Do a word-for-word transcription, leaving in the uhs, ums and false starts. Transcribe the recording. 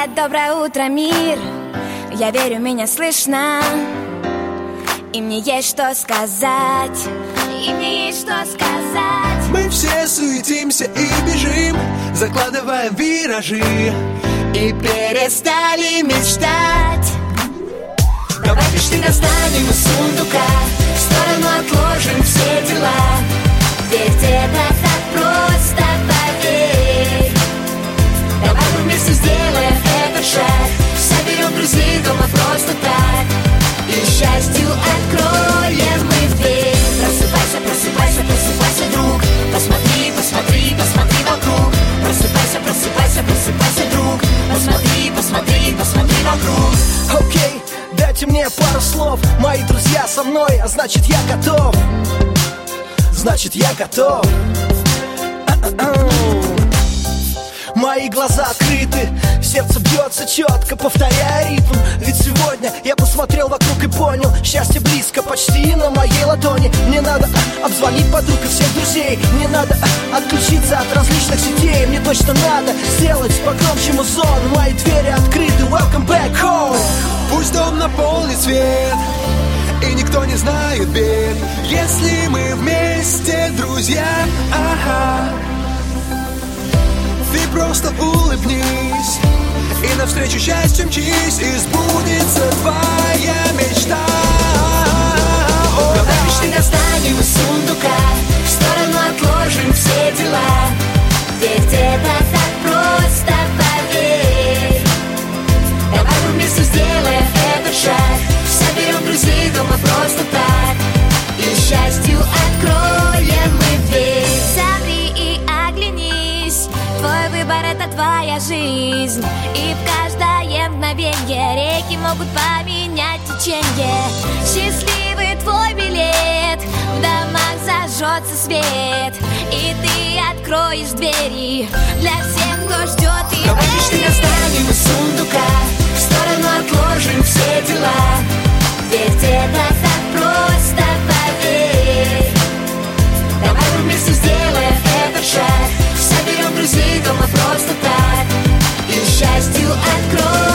Привет, доброе утро, мир. Я верю, меня слышно. И мне есть что сказать. И мне есть что сказать. Мы все суетимся и бежим, закладывая виражи, и перестали мечтать. Давай пешки достанем из сундука, в сторону отложим все дела. Ведь это так просто, поверь. Давай мы вместе сделаем этот шаг, соберем друзей дома просто так, и счастью откроем мы дверь. Просыпайся, просыпайся, просыпайся, друг. Посмотри, посмотри, посмотри вокруг. Просыпайся, просыпайся, просыпайся, друг. Посмотри, посмотри, посмотри вокруг. Окей, дайте мне пару слов. Мои друзья со мной, а значит я готов. Значит я готов. Мои глаза открыты, сердце бьется четко, повторяя ритм. Ведь сегодня я посмотрел вокруг и понял, счастье близко, почти на моей ладони. Мне надо а, обзвонить подруг и всех друзей. Мне надо а, отключиться от различных сетей. Мне точно надо сделать погромче музон. Мои двери открыты, welcome back home. Пусть дом наполнит свет, и никто не знает бед, если мы вместе, друзья. Ага. Ты просто улыбнись и навстречу счастью мчись, и сбудется твоя мечта. Давай мечты достанем из сундука, в сторону отложим все дела. Ведь это так просто, поверь. Давай мы вместе сделаем этот шаг, соберем друзей дома просто так, и счастью откроем мы дверь. Замри и оглянись, твой выбор — это твоя жизнь. И в каждое мгновенье реки могут поменять течение. Счастливый твой билет, в домах зажжется свет, и ты откроешь двери для всех, кто ждет и Давай верит. мечты достанем из сундука, в сторону отложим все дела. Ведь это так просто, поверь. Давай мы вместе сделаем этот шаг, соберем друзей дома просто так, и счастью откроем.